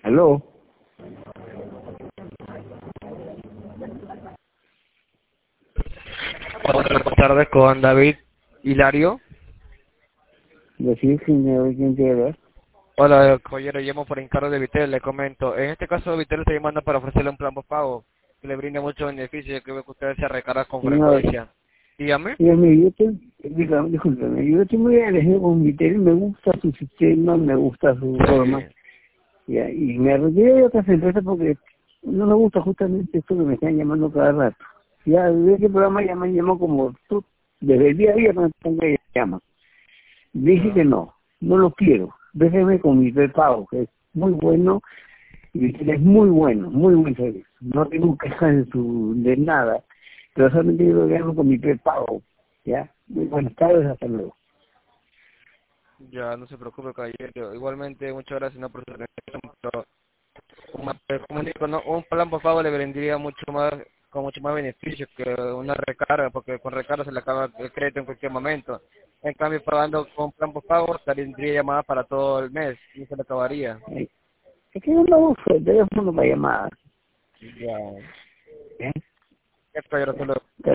Aló. Buenas tardes con David Hilario. Decir quién te habla. Hola, caballero, llamo por encargo de Vitel, le comento. En este caso, Vitel está llamando para ofrecerle un plan postpago que le brinde muchos beneficios, que veo que usted se recarga con Señor, frecuencia. Dígame. dígame, discúlpeme, yo estoy muy agradecido con Vitel, me gusta su sistema, me gusta su forma, Sí. ya, y me retiré de otras empresas porque no me gusta justamente esto que me están llamando cada rato. Ya, desde ese programa ya me han llamado como tú, desde el día a día me llaman. Dije que Ya. no lo quiero, déjeme con mi prepago, que es muy bueno, y es muy bueno, muy buen servicio. No tengo quejas de nada, pero solamente yo lo gano con mi prepago, ¿ya? Muy buenas tardes, hasta luego. Ya, no se preocupe, caballero. Igualmente, muchas gracias no, por su atención, pero como digo, no, un plan postpago le brindaría mucho más, con mucho más beneficios que una recarga, porque con recarga se le acaba el crédito en cualquier momento. En cambio, pagando con plan postpago, tendría llamadas para todo el mes y se le acabaría. Es que yo no uso el teléfono para llamadas, Ya. ¿eh? Ya, caballero, hasta luego.